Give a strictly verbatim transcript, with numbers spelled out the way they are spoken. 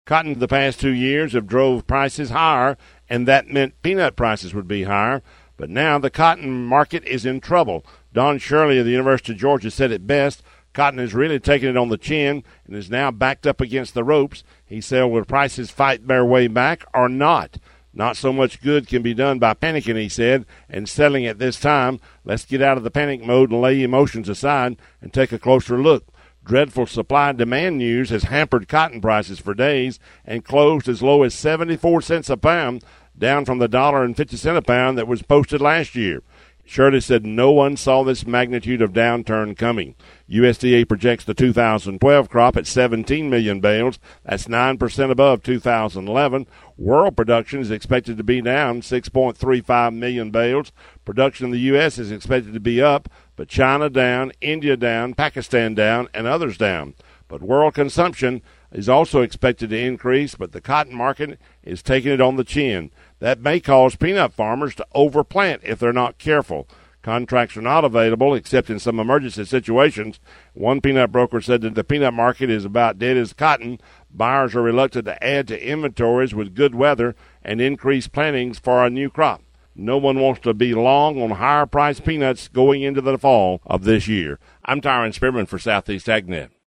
Cotton the past two years have drove prices higher, and that meant peanut prices would be higher. But now the cotton market is in trouble. Don Shirley of the University of Georgia said it best. Cotton has really taken it on the chin and is now backed up against the ropes. He said, will prices fight their way back or not? Not so much good can be done by panicking, he said, and selling at this time. Let's get out of the panic mode and lay emotions aside and take a closer look. Dreadful supply-demand news has hampered cotton prices for days and closed as low as seventy-four cents a pound, down from the one dollar and fifty cents a pound that was posted last year. Shirley said no one saw this magnitude of downturn coming. U S D A projects the two thousand twelve crop at seventeen million bales. That's nine percent above two thousand eleven. World production is expected to be down six point three five million bales. Production in the U S is expected to be up, but China down, India down, Pakistan down, and others down. But world consumption is also expected to increase, but the cotton market is taking it on the chin. That may cause peanut farmers to overplant if they're not careful. Contracts are not available except in some emergency situations. One peanut broker said that the peanut market is about dead as cotton. Buyers are reluctant to add to inventories with good weather and increase plantings for a new crop. No one wants to be long on higher-priced peanuts going into the fall of this year. I'm Tyron Spearman for Southeast AgNet.